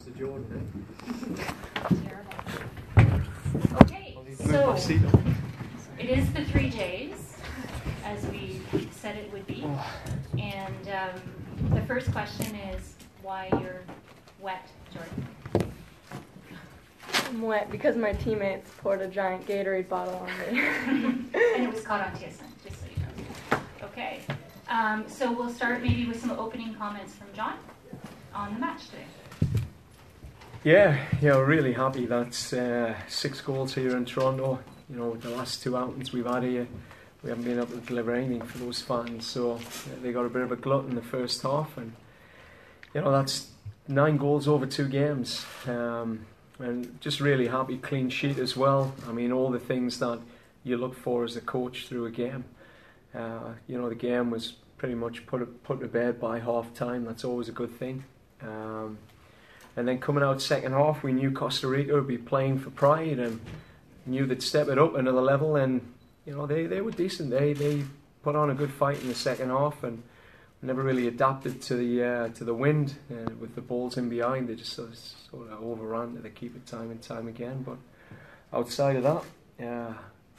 to Jordan. Terrible. Okay, so it is the 3 J's, as we said it would be. And the first question is why you're wet, Jordan? I'm wet because my teammates poured a giant Gatorade bottle on me. And it was caught on TSN, just so you know. Okay, so we'll start maybe with some opening comments from John on the match today. Yeah, we're really happy. That's 6 goals here in Toronto. You know, the last 2 outings we've had here, we haven't been able to deliver anything for those fans. So they got a bit of a glut in the first half, and you know that's 9 goals over 2 games. And just really happy, clean sheet as well. I mean, all the things that you look for as a coach through a game. You know, the game was pretty much put to bed by half time. That's always a good thing. And then coming out second half, we knew Costa Rica would be playing for pride and knew they'd step it up another level. And you know, they were decent. They put on a good fight in the second half and never really adapted to the wind with the balls in behind. They just sort of overran to the keeper time and time again. But outside of that,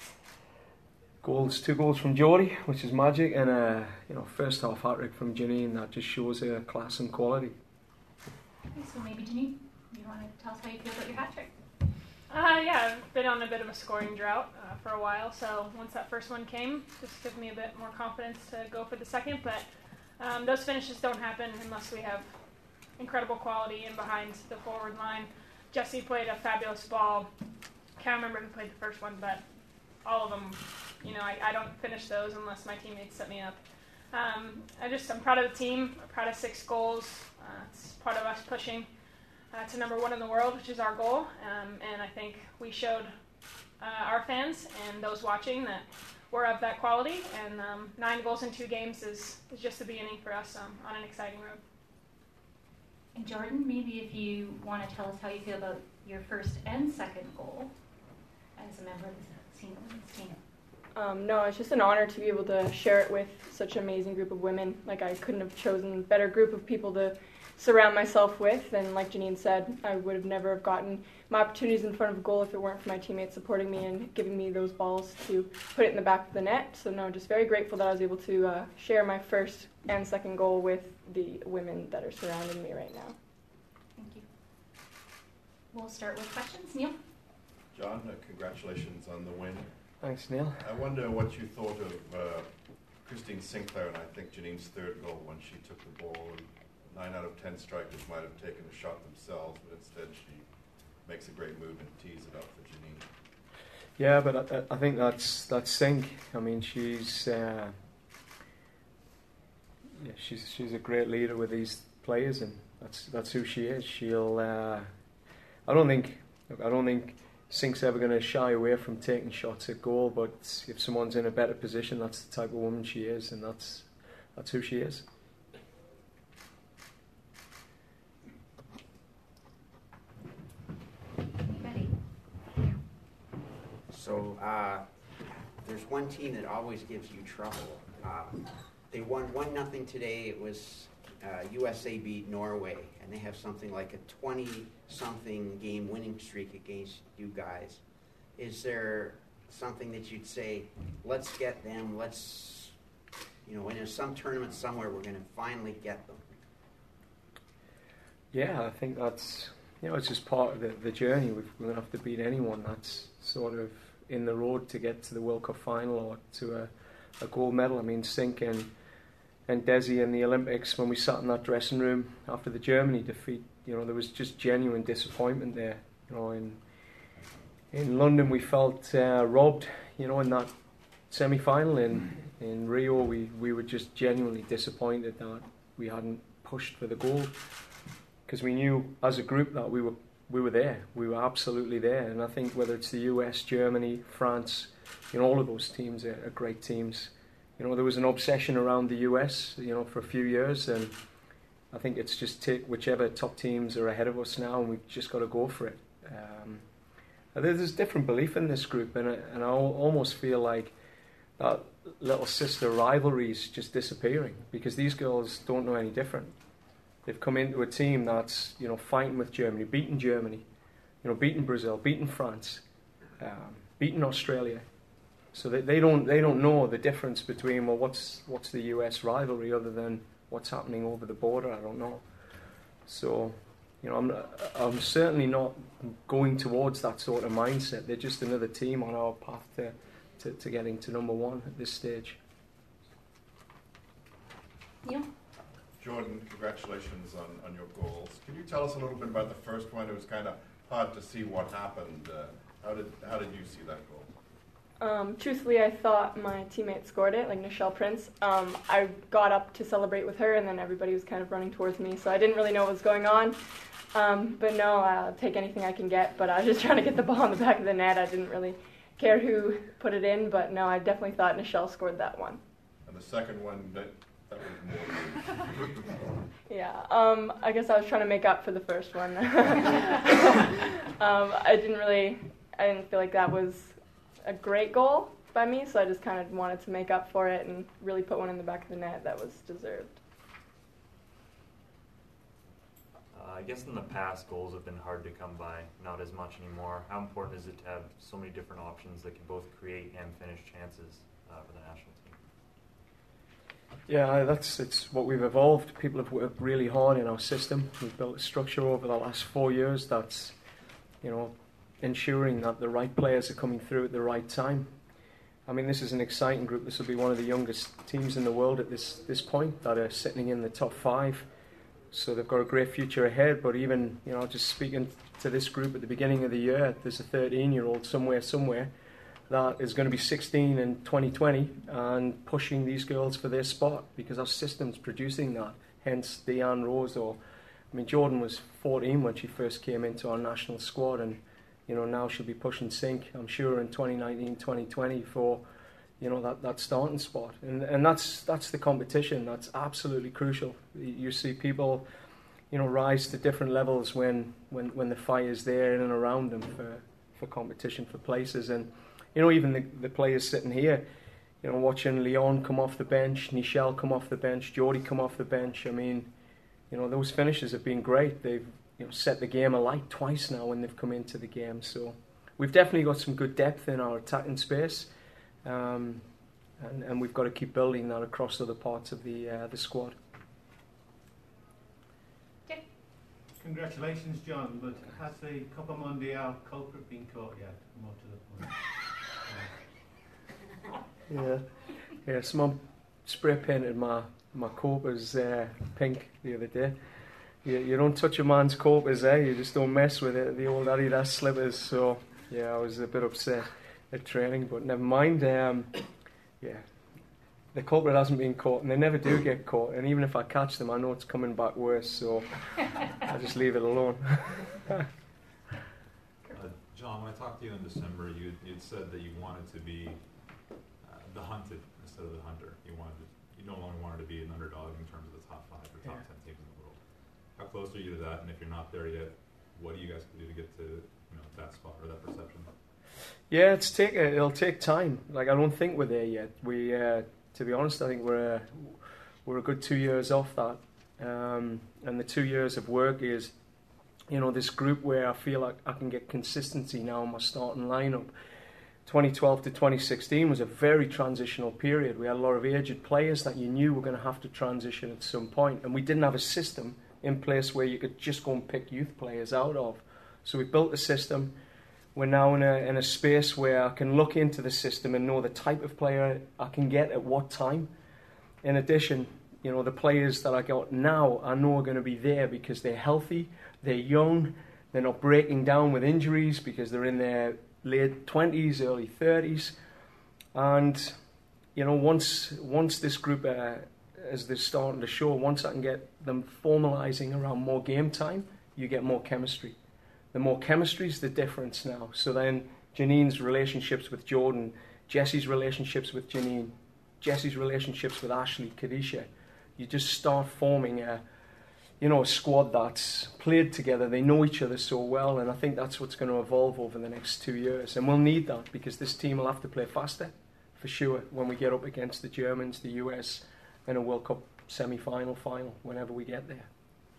2 goals from Jodie, which is magic, and a first half hat-trick from Janine that just shows her class and quality. Okay, so maybe Janine, you want to tell us how you feel about your hat-trick? Yeah, I've been on a bit of a scoring drought for a while, so once that first one came, just gives me a bit more confidence to go for the second. But those finishes don't happen unless we have incredible quality in behind the forward line. Jesse played a fabulous ball. Can't remember who played the first one, but all of them, you know, I don't finish those unless my teammates set me up. I'm proud of the team. I'm proud of 6 goals. It's part of us pushing to number 1 in the world, which is our goal. And I think we showed our fans and those watching that we're of that quality. And 9 goals in 2 games is just the beginning for us on an exciting road. And Jordan, maybe if you want to tell us how you feel about your first and second goal as a member of the team. No, it's just an honor to be able to share it with such an amazing group of women. Like, I couldn't have chosen a better group of people to surround myself with, and like Janine said, I would have never have gotten my opportunities in front of a goal if it weren't for my teammates supporting me and giving me those balls to put it in the back of the net. So no, just very grateful that I was able to share my first and second goal with the women that are surrounding me right now. Thank you. We'll start with questions. Neil? John, congratulations on the win. Thanks, Neil. I wonder what you thought of Christine Sinclair, and I think Janine's third goal when she took the ball. And 9 out of 10 strikers might have taken a shot themselves, but instead she makes a great move and tees it up for Janine. Yeah, but I think that's Sink. I mean, she's a great leader with these players, and that's who she is. She'll. I don't think Sink's ever going to shy away from taking shots at goal, but if someone's in a better position, that's the type of woman she is, and that's who she is. Anybody? So there's one team that always gives you trouble. They won 1-0 today. It was USA beat Norway, and they have something like a 20-something game winning streak against you guys. Is there something that you'd say, let's get them, in some tournament somewhere, we're going to finally get them? Yeah, I think that's, it's just part of the journey. We're going to have to beat anyone that's sort of in the road to get to the World Cup final or to a gold medal. I mean, Sink and Desi in the Olympics, when we sat in that dressing room after the Germany defeat, there was just genuine disappointment there. In London we felt robbed, in that semi-final. In Rio we were just genuinely disappointed that we hadn't pushed for the gold, because we knew as a group that we were there. We were absolutely there. And I think whether it's the US, Germany, France, all of those teams are great teams. There was an obsession around the US, for a few years, and I think it's just take whichever top teams are ahead of us now, and we've just got to go for it. There's different belief in this group, and I almost feel like that little sister rivalry is just disappearing, because these girls don't know any different. They've come into a team that's, fighting with Germany, beating Brazil, beating France, beating Australia. So they don't know the difference between, well, what's the US rivalry other than what's happening over the border. I don't know. So, I'm certainly not going towards that sort of mindset. They're just another team on our path to getting to number one at this stage. Neil? Jordan, congratulations on your goals. Can you tell us a little bit about the first one? It was kind of hard to see what happened. How did you see that goal? Truthfully, I thought my teammate scored it, like Nichelle Prince. I got up to celebrate with her, and then everybody was kind of running towards me, so I didn't really know what was going on. But no, I'll take anything I can get, but I was just trying to get the ball in the back of the net. I didn't really care who put it in, but no, I definitely thought Nichelle scored that one. And the second one, that was more. Yeah, I guess I was trying to make up for the first one. I didn't feel like that was a great goal by me, so I just kind of wanted to make up for it and really put one in the back of the net that was deserved. I guess in the past, goals have been hard to come by, not as much anymore. How important is it to have so many different options that can both create and finish chances for the national team? Yeah, it's what we've evolved. People have worked really hard in our system. We've built a structure over the last 4 years that's, ensuring that the right players are coming through at the right time. I mean, this is an exciting group. This will be one of the youngest teams in the world at this point that are sitting in the top 5. So they've got a great future ahead. But even, just speaking to this group at the beginning of the year, there's a 13-year-old somewhere that is going to be 16 in 2020 and pushing these girls for their spot because our system's producing that. Hence, Deanne Rose Jordan was 14 when she first came into our national squad, and now she'll be pushing sync, I'm sure, in 2019, 2020 for, that starting spot. And that's the competition. That's absolutely crucial. You see people, rise to different levels when the fire's there in and around them for competition, for places. And, even the players sitting here, watching Leon come off the bench, Nichelle come off the bench, Jodie come off the bench. I mean, those finishes have been great. They've set the game alight twice now when they've come into the game. So we've definitely got some good depth in our attacking space, and we've got to keep building that across other parts of the squad. Okay. Congratulations, John, but has the Copa Mundial culprit been caught yet? More to the point. Yeah. Someone spray painted my Copas pink the other day. You don't touch a man's Copas, you just don't mess with it, the old Adidas slippers. So, yeah, I was a bit upset at training, but never mind. The culprit hasn't been caught, and they never do get caught. And even if I catch them, I know it's coming back worse, so I just leave it alone. John, when I talked to you in December, you'd said that you wanted to be the hunted instead of the hunter. You no longer wanted to be an underdog in terms of the top 5 or top 10 teams in the world. How close are you to that? And if you're not there yet, what do you guys do to get to that spot or that perception? Yeah, it'll take time. Like, I don't think we're there yet. We, to be honest, I think we're a good 2 years off that. And the 2 years of work is, this group where I feel like I can get consistency now in my starting lineup. 2012 to 2016 was a very transitional period. We had a lot of aged players that you knew were going to have to transition at some point, and we didn't have a system in place where you could just go and pick youth players out of. So we built a system. We're now in a space where I can look into the system and know the type of player I can get at what time. In addition, the players that I got now I know are going to be there because they're healthy, they're young, they're not breaking down with injuries because they're in their late 20s, early 30s. And, once this group, as they're starting to show, once I can get them formalising around more game time, you get more chemistry. The more chemistry is the difference now. So then Janine's relationships with Jordan, Jesse's relationships with Janine, Jesse's relationships with Ashley, Kadisha, you just start forming a squad that's played together. They know each other so well, and I think that's what's going to evolve over the next 2 years. And we'll need that because this team will have to play faster, for sure, when we get up against the Germans, the US, in a World Cup semi-final, final, whenever we get there.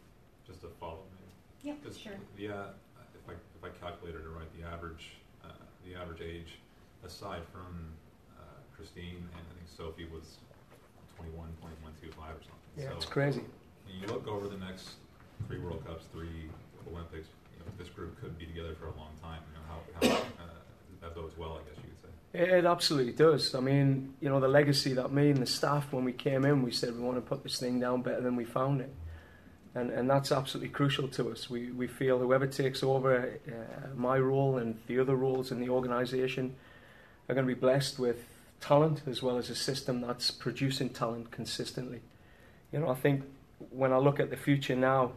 just to follow me. Yeah, Just sure. if I calculated it right, the average age, aside from Christine and I think Sophie was 21.125 or something. Yeah, so it's crazy. when you look over the next 3 World Cups, 3 Olympics, this group could be together for a long time. How that bodes well, I guess you could say. It absolutely does. I mean, the legacy that me and the staff, when we came in, we said we want to put this thing down better than we found it. And that's absolutely crucial to us. We feel whoever takes over my role and the other roles in the organisation are going to be blessed with talent as well as a system that's producing talent consistently. I think when I look at the future now,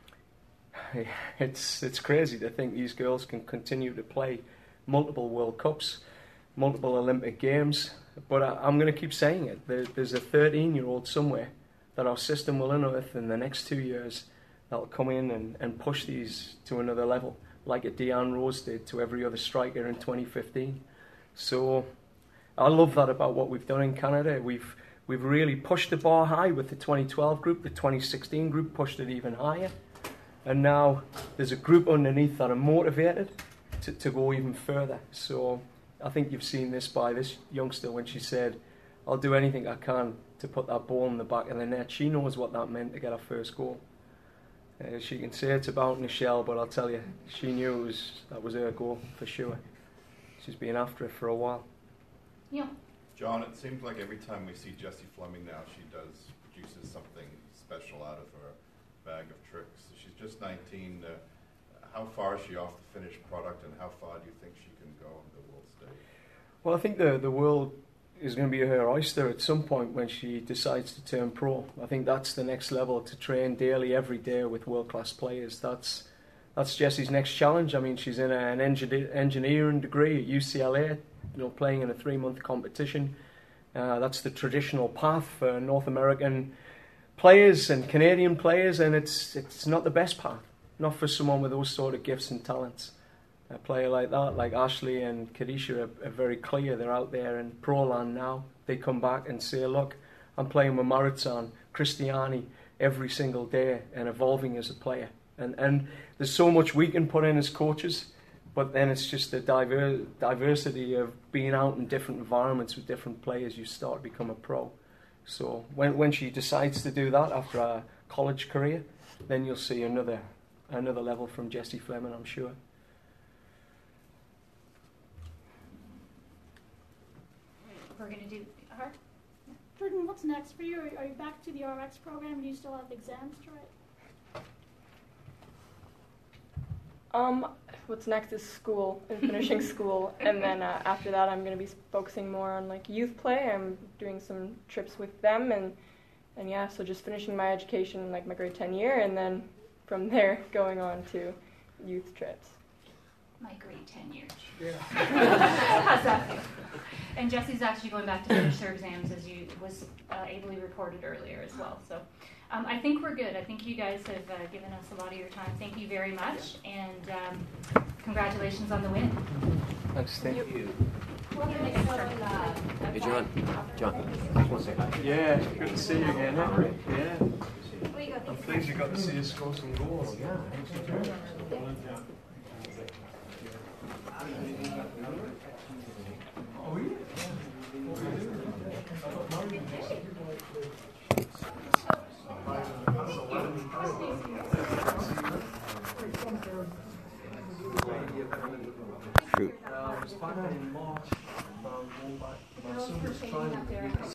it's crazy to think these girls can continue to play multiple World Cups, multiple Olympic Games. But I'm going to keep saying it. There's a 13-year-old somewhere that our system will unearth in the next 2 years that'll come in and push these to another level, like a Deanne Rose did to every other striker in 2015. So I love that about what we've done in Canada. We've really pushed the bar high with the 2012 group. The 2016 group pushed it even higher. And now there's a group underneath that are motivated to go even further. So I think you've seen this by this youngster when she said, I'll do anything I can to put that ball in the back of the net. She knows what that meant to get her first goal. She can say it's about Nichelle, but I'll tell you, she knew that was her goal for sure. She's been after it for a while. Yeah. John, it seems like every time we see Jessie Fleming now, she produces something special out of her bag of tricks. She's just 19. How far is she off the finished product, and how far do you think she can go on the world stage? Well, I think the world is going to be her oyster at some point when she decides to turn pro. I think that's the next level, to train daily, every day with world-class players. That's Jessie's next challenge. I mean, she's in an engineering degree at UCLA, playing in a 3-month competition. That's the traditional path for North American players and Canadian players, and it's not the best path, not for someone with those sort of gifts and talents. A player like that, like Ashley and Kadisha, are very clear. They're out there in pro land now. They come back and say, look, I'm playing with Maritsan, Christiani every single day and evolving as a player. And there's so much we can put in as coaches, but then it's just the diversity of being out in different environments with different players. You start to become a pro. So when she decides to do that after a college career, then you'll see another level from Jessie Fleming, I'm sure. We're going to do her. Jordan, what's next for you? Are you back to the RX program? Do you still have exams to write? What's next is school and finishing school, and then after that I'm going to be focusing more on youth play. I'm doing some trips with them, and yeah, so just finishing my education in my grade 10 year, and then from there going on to youth trips. My grade 10 year. Yeah. How's that feel? And Jessie's actually going back to finish her exams, as you was ably reported earlier as well. So I think we're good. I think you guys have given us a lot of your time. Thank you very much, and congratulations on the win. Thanks, thank you. Hey, John. One second. Yeah, good to see you again. Yeah. I'm pleased you got to see us score some goals. Yeah. Shoot. It was back in March. My son was trying